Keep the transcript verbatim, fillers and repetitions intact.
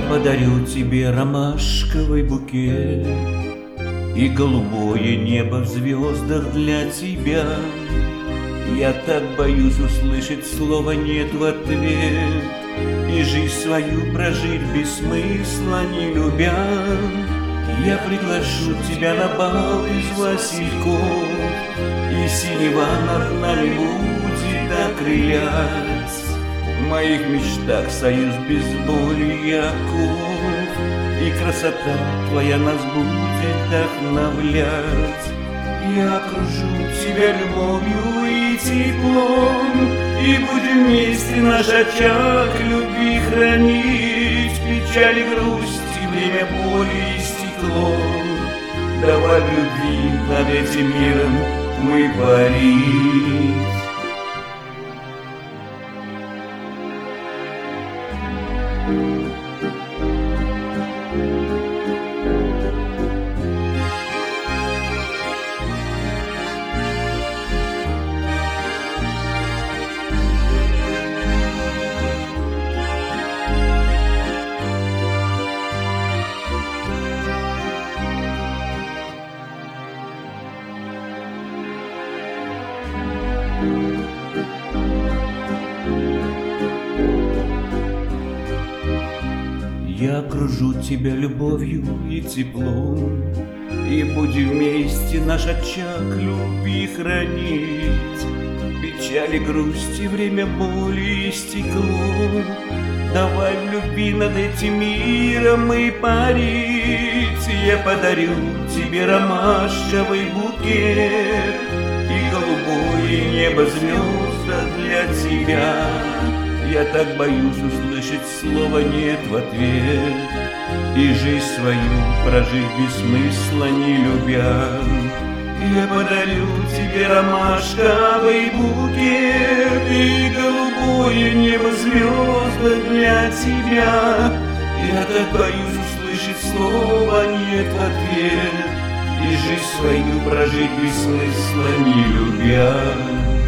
подарю тебе ромашковый букет и голубое небо в звездах для тебя. Я так боюсь услышать слово «нет» в ответ и жизнь свою прожить без смысла не любя. Я приглашу тебя на бал из васильков, и синева над нами будет окрылять. В моих мечтах союз без боли и оков, и красота твоя нас будет вдохновлять. Я окружу тебя любовью и теплом, и будем вместе наш очаг любви хранить. Печаль и грусть, и время боли и стекло. Давай в любви над этим миром мы парить. Я окружу тебя любовью и теплом, и будем вместе наш очаг любви хранить. Печаль и грусть, и время боли и стекло. Давай в любви над этим миром мы парить. Я подарю тебе ромашковый букет и голубое небо звезда для тебя. Я так боюсь услышать слово «нет» в ответ и жизнь свою прожить без смысла не любя. Я подарю тебе ромашковый букет и голубое небо звезды для тебя. Я так боюсь услышать слово «нет» в ответ и жизнь свою прожить без смысла не любя.